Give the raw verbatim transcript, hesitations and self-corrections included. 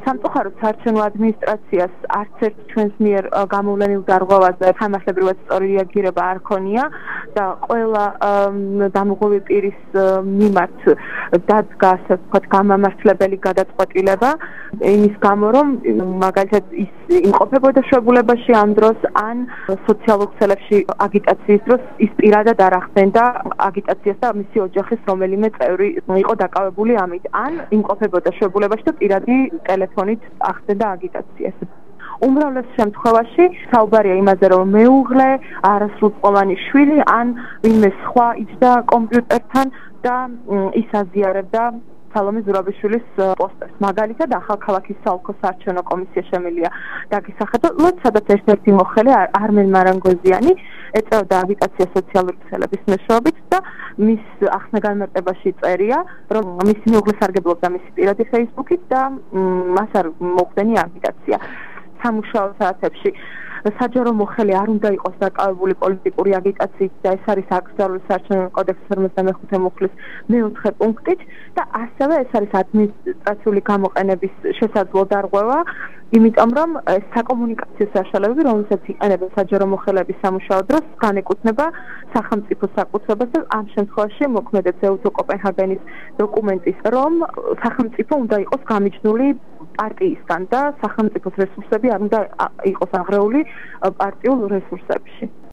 სამწუხაროდ საარჩევნო ადმინისტრაციას არც ერთ ჩვენს მიერ გამოვლენილ დარღვევაზე თანახმადებლად სწორი რეაგირება არ ქონია და ყველა დამუღობი პირის მიმართ დადგა ასე ვთქვათ გამამართლებელი გადაწყვეტილება იმის გამო რომ მაგალითად ის იმყოფებოდა შეებულებაში ამ დროს ან სოციალურ ქსელებში აგიტაციის დროს ის პირადად არ ახდენდა აგიტაციას და მისი ოჯახის რომელიმე წევრი იყო დაკავებული ამით ან იმყოფებოდა შეებულებაში და პირადი ტელეფონით ახდენდა აგიტაციას. უმრავლეს შემთხვევაში საუბარია იმაზე რომ მეუღლე, არასრულწლოვანი შვილი ან ვინმე სხვა იჯდა კომპიუტერთან და ის აზიარებდა სალომე ზურაბიშვილის პოსტერს. მაგალითად, ახალქალაქის საოლქო საარჩევნო კომისია შემილია დაგისახადოთ, სადაც ერთ-ერთი მოხელე არმენ მარანგოზიანი ეწეოდა აგიტაციას სოციალური ქსელების მეშვეობით და მის ახსნა-განმარტებაში წერია, რომ მისი მეუღლე სარგებლობდა მისი პირადი Facebook-ით და მას არ მოხდენი აგიტაცია. სამუშაო საათებში საჯარო მოხელე არ უნდა იყოს დაკავებული პოლიტიკური აგიტაციით და ეს არის აკრძალული საარჩევნო კოდექსის ორმოცდამეხუთე მუხლის მეოთხე პუნქტით და ასევე ეს არის ადმინისტრაციული გამოყენების შესაძლო დარღვევა, იმიტომ რომ საკომუნიკაციო საშუალებები, რომელსაც იყენებენ საჯარო მოხელეების სამუშაო დროს, განეკუთვნება სახელმწიფოს საკუთრებას და ამ შემთხვევაში მოქმედებს ეუთო კოპენჰაგენის დოკუმენტის, რომ სახელმწიფო უნდა იყოს გამიჯნული პარტიისგან და სახელმწიფოს რესურსები არ უნდა იყოს აღრეული პარტიულ რესურსებში.